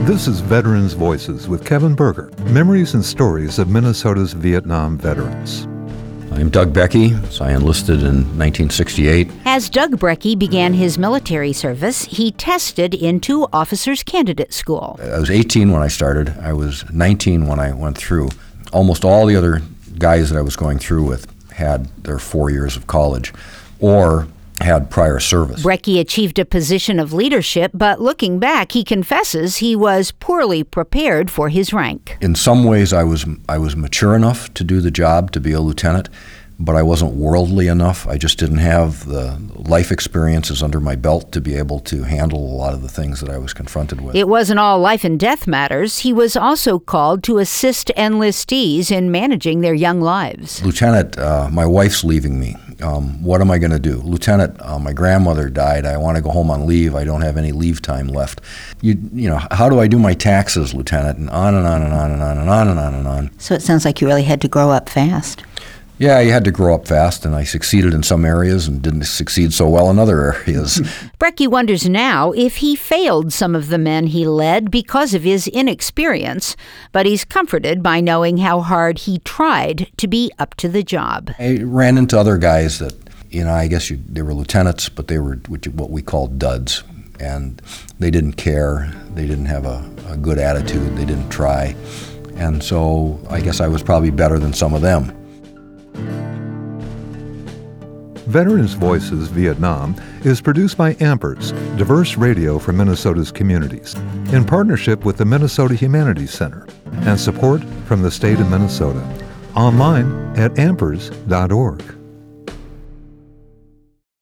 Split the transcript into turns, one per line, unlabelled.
This is Veterans Voices with Kevin Berger, memories and stories of Minnesota's Vietnam veterans.
I'm Doug Brecky. I enlisted in 1968.
As Doug Brecky began his military service, he tested into Officers Candidate School.
I was 18 when I started. I was 19 when I went through. Almost all the other guys that I was going through with had their 4 years of college or had prior service.
Brecky achieved a position of leadership, but looking back, he confesses he was poorly prepared for his rank.
In some ways, I was mature enough to do the job, to be a lieutenant, but I wasn't worldly enough. I just didn't have the life experiences under my belt to be able to handle a lot of the things that I was confronted with.
It wasn't all life and death matters. He was also called to assist enlistees in managing their young lives.
Lieutenant, my wife's leaving me. What am I going to do? Lieutenant, my grandmother died. I want to go home on leave. I don't have any leave time left. You know, how do I do my taxes, Lieutenant? And on and on and on and on and on and on and on.
So it sounds like you really had to grow up fast.
Yeah, you had to grow up fast, and I succeeded in some areas and didn't succeed so well in other areas.
Brecky wonders now if he failed some of the men he led because of his inexperience, but he's comforted by knowing how hard he tried to be up to the job.
I ran into other guys that, I guess they were lieutenants, but they were what we called duds, and they didn't care. They didn't have a good attitude. They didn't try, and so I guess I was probably better than some of them.
Veterans Voices Vietnam is produced by Ampers, diverse radio for Minnesota's communities, in partnership with the Minnesota Humanities Center and support from the state of Minnesota. Online at ampers.org.